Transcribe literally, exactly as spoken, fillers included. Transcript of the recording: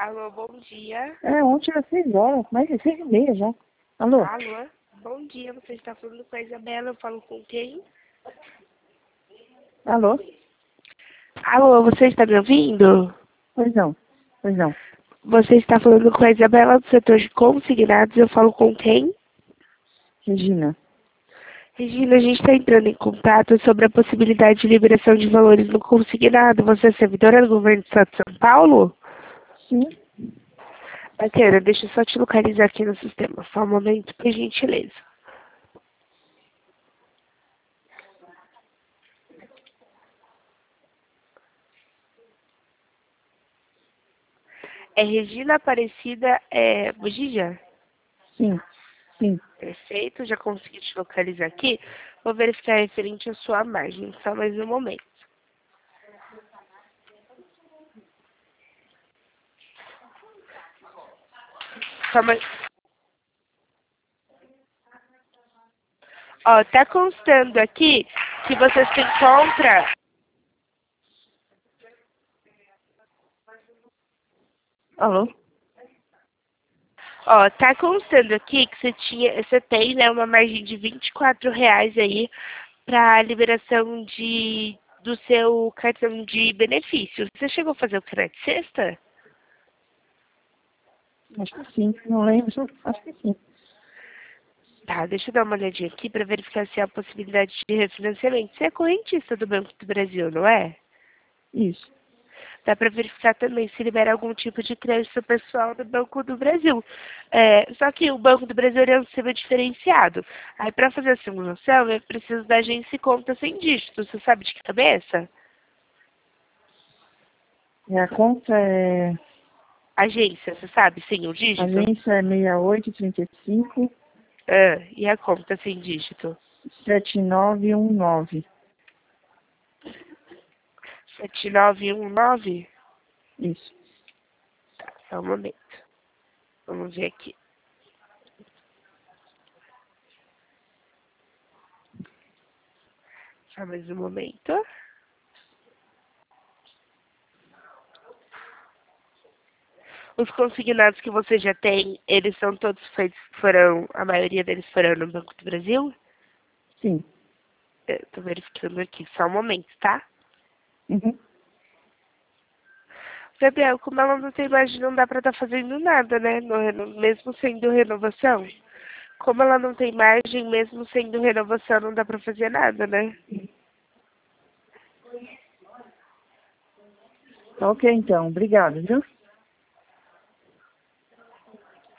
Alô, bom dia. É, ontem era seis horas, mais de seis e meia já. Alô? Alô, bom dia. Você está falando com a Isabela, eu falo com quem? Alô? Alô, você está me ouvindo? Pois não, pois não. Você está falando com a Isabela do setor de consignados, eu falo com quem? Regina. Regina, a gente está entrando em contato sobre a possibilidade de liberação de valores no consignado. Você é servidora do governo do estado de São Paulo? Sim. Bacana, deixa eu só te localizar aqui no sistema. Só um momento, por gentileza. É Regina Aparecida é, Bugija? Sim, sim. Perfeito, já consegui te localizar aqui. Vou verificar referente à sua margem, só mais um momento. Só mais... Ó, tá constando aqui que você se encontra... Alô? Ó, tá constando aqui que você tinha, você tem, né, uma margem de vinte e quatro reais aí para liberação de do seu cartão de benefícios. Você chegou a fazer o crédito sexta? Acho que sim, não lembro, só- acho que sim. Tá, deixa eu dar uma olhadinha aqui para verificar se há possibilidade de refinanciamento. Você é correntista do Banco do Brasil, não é? Isso. Dá para verificar também se libera algum tipo de crédito pessoal do Banco do Brasil. É, só que o Banco do Brasil é um sistema diferenciado. Aí, para fazer a simulação, eu preciso da agência e conta sem dígito. Você sabe de que cabeça? E a conta é... Agência, você sabe? Sim, o dígito? Agência é seis oito três cinco Ah, e a conta sem dígito? sete nove um nove. sete nove um nove? Isso. Tá, só um momento. Vamos ver aqui. Só mais um momento. Os consignados que você já tem, eles são todos feitos, foram, a maioria deles foram no Banco do Brasil? Sim. Eu tô verificando aqui, só um momento, tá? Uhum. Gabriel, como ela não tem imagem, não dá pra estar fazendo nada, né? No, reno- mesmo sendo renovação. Como ela não tem margem, mesmo sendo renovação, não dá pra fazer nada, né? Tá ok, então. Obrigado, viu?